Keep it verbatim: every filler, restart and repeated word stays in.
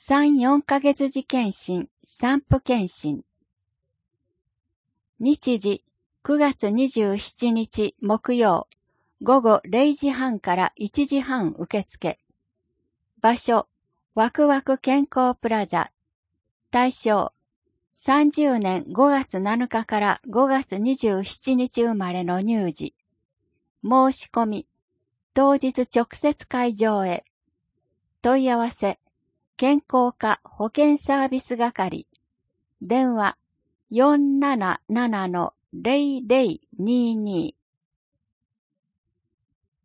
さん、よんかげつ時検診、散布検診。日時、くがつにじゅうしちにち木曜、午後れいじはんからいちじはん受付。場所、ワクワク健康プラザ。対象、さんじゅうねんごがつなのかからごがつにじゅうしちにち生まれの乳児。申し込み、当日直接会場へ。問い合わせ、健康課保健サービス係。電話、よんなななのゼロゼロにーにー。